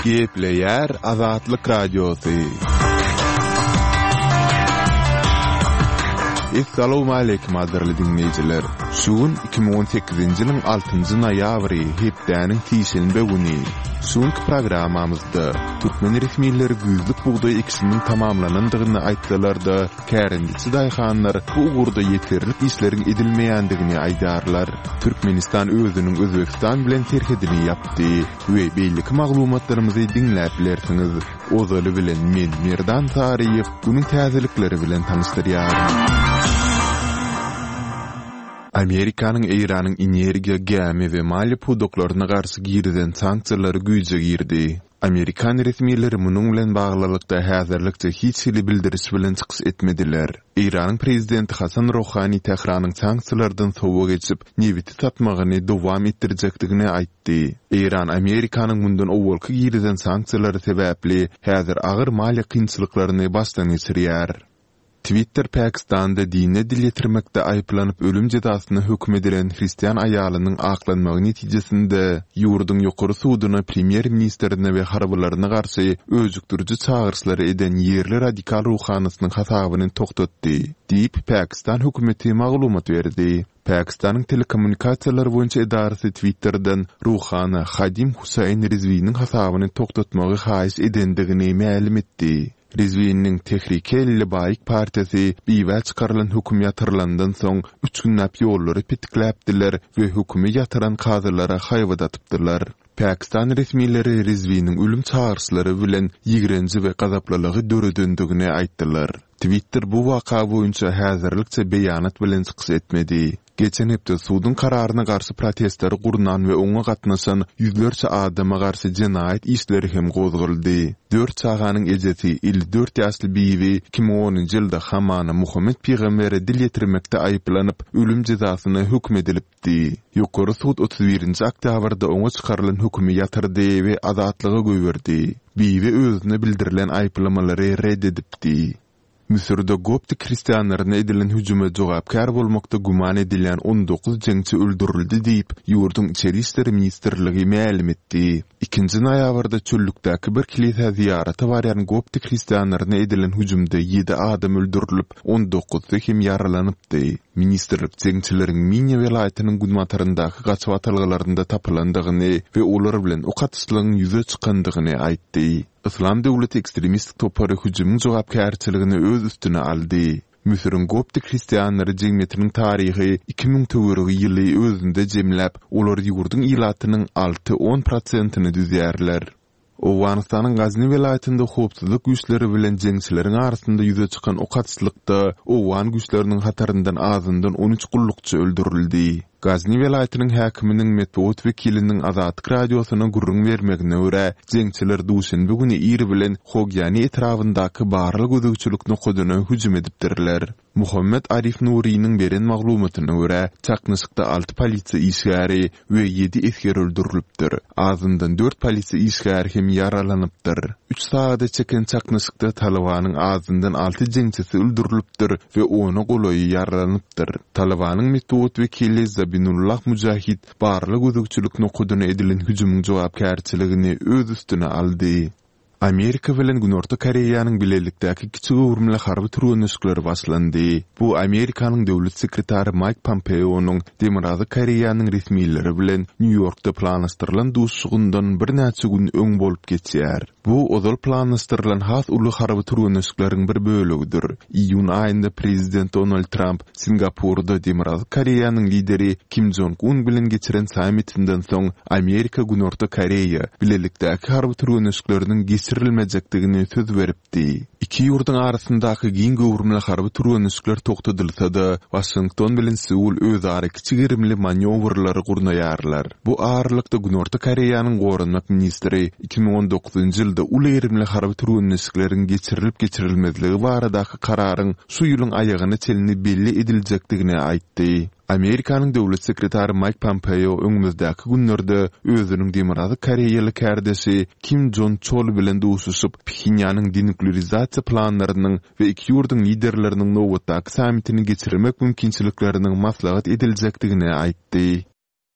Gepleyer Azatlyk Radiosu. Assalamu alaykum aderli dinleyijiler. Şuun 2018-nji ýylyň 6-njy noýabry hepdäniň tişelinde güni. Şuňky programamyzda türkmen resmiýetleri güýzlük buğday ekisiniň tamamlanandygyny aýtdylar-da, kärendisi daýhanlar bu ugurda ýeterlik işleriň edilmeýändigini aýdarlar. Türkmenistan özüniň Özbegistan bilen terhedini ýapdy we beýlik maglumatlarymyzy dinläp bilersiňiz. Ozaly bilen men Merdan Tariýew günüň täzelikleri bilen tanışdyrýar. Amerikanyň Iranyň energiýa, gäme we maliýe pudoklaryna garşy girden sanksiýalary güýje girdi. Amerikan resmiýetleri munyň bilen baglykda häzirlikçe hiç hili bildiriş bilen çykyş etmediler. Iranyň prezidenti Hasan Rouhani Tehranyň sanksiýalardan sowa geçip newiti satmagyny dowam etdirjekdigini aýtdy. Iran Amerikanyň bundan owalky girden sanksiýalary sebäpli häzir agyr maliýe kynçylyklaryny başdan geçirýär. Twitter Pakistanda dine dil getirmekde ayıplanyp ölüm cezasyna hökm edilen Hristiýan aýalynyň aklanmagy netijesinde ýurdun ýokary suduna premier ministerine we harbalaryna garşy özükdürjü çağırşlary eden ýerli radikal ruhanysynyň hasabyny toktatdy diýip Pakistan hökümeti maglumat berdi. Pakistanyň telekommunikasiýalar boýunça edarasy Twitterden Ruhana Hadim Husayn Rizviýanyň hasabyny toktatmagy haýys edendigini ma'lum etdi. Rizviýanyň Tehrik-i Baýyk partiýasy biwä çykarylan höküm ýatyrlandan soň 3 günläp ýollary pitikläpdiler we hökümi ýatyran kazylara haýwat atypdylar. Pakistan resmiýetleri Rizviýanyň ölüm çağırşlary bilen ýigrenji we gazaplylygy döredenddigini aýtdylar. Twitter bu waka boýunça häzirlikçe beýanat bilen çykyş etmedi. Geçen hepde suudun kararyna garşy protestler gurunan we oňa gatnaşan ýüzlerçe adama garşy jenaýat işleri hem gozguldy. 4 çağanyň ejeti 54 ýaşly biwi 2010-njy ýylda Hamana Muhammed peýgamberi dil ýetirmekde aýyplanyp ölüm jezasyna hökm edilipdi. Ýokary suud 31-nji oktýabrda oňa çykarylan hökümi ýatyrdy we azatlygy göwerdi. Biwi özüne bildirilen aýplamalary reddedipdi. Misirde gopty kristiýanlaryna edilen hüjüme jogapkar bolmakda guman edilen 19 jeňçi öldürildi diýip ýurdun içeri işleri ministerligi ma'lum etdi. 2-nji noýabrda çöllükdäki bir kilise ziýaraty barýan gopty kristiýanlaryna edilen hüjümde 7 adam öldürilip 19 hem yaralanypdy. Ministerlik jeňçileriň Minya welaýatynyň gudmataryndaky gaçyp atylgylarynda tapylandygyny we olar bilen okatyşlygyň ýüze çykandygyny aýtdy. İslam döwleti ekstremistik topary hüjümüň jogapkärçiligini öz üstüne aldy. Misiriň gopty kristiýanlary jemgyýetiniň taryhy 2004 ýyly özünde jemläp, olar ýurdun ilatynyň 6-10%-ny düzýärler. Owganistanyň Gazny welaýatynda howpsuzlyk güýçleri bilen jeňçileriň arasynda ýüze çykan okatyşlykda Owgan güýçleriniň hataryndan azyndan 13 gullukçy öldürildi. Gazny welaýatynyň häkiminiň medeniýet wekiliniň Azatlyk radiosyna gurrun bermegine görä, jeňçiler duşanby güni iri bilen Hogyany etrafyndaky barlyk özükçülükni koduny hüjüm edipdirler. Muhammed Arif Nuriýanyň beren maglumatyna görä, çaknysykda 6 polisiýa işgäri we 7 esker öldürilipdir. Azyndan 4 polisiýa işgäri hem yaralanypdyr. 3 saata çeken çaknysykda Talibanyň azyndan 6 jeňçisi öldürilipdir we 10 golaýy yaralanypdyr. Talibanyň medeniýet wekili Zabinullah Mujahid barlyk özükçülükni koduny edilen hüjümüň jogapkärçiligini öz üstüne aldy. Amerika bilen Günorta Koreýanyň bilelikdäki kiçik urumly harby türgünüşleri başlandy. Bu Amerikanyň döwlet sekretary Mike Pompeo'nyň Demirazy Koreýanyň resmiýetleri bilen New Yorkda planlaşdyrylan duşşugyndan bir näçe gün öň bolup geçýär. Bu ozal planlaşdyrylan has uly harby türgünüşleriň bir bölegidir. Iýun aýynda prezident Donald Trump Singapurda Demirazy Koreýanyň lideri Kim Jong-un bilen geçiren sammitinden soň Amerika Günorta Koreýa bilelikdäki harby türgünüşleriniň geçirilmejekdigini söz beripdi. İki ýurdun arasyndaky giň gowurumly harby türgünüşler toktatylsa-da, Washington bilen Seul özara kiçik irimli manewrlary gurnaýarlar. Bu ağırlykda Günorta Koreýanyň gorunmak ministri 2019-njy ýylda uly irimli harby türgünüşleriň geçirilmezligi baradaky kararyň şu ýylyň aýagyna çelinip belli ediljekdigini aýtdy. Amerikanyň döwlet sekretary Mike Pompeo öňümüzdäki günlerde özüniň Demirazy Koreýaly kärdeşi Kim Jong-chol bilen duşuşyp Pxinýanyň denuklearizasiýa planlarynyň we iki ýurdun liderleriniň nowatdaky sammitini geçirmek mümkinçilikleriniň maslahat ediljekdigini aýtdy.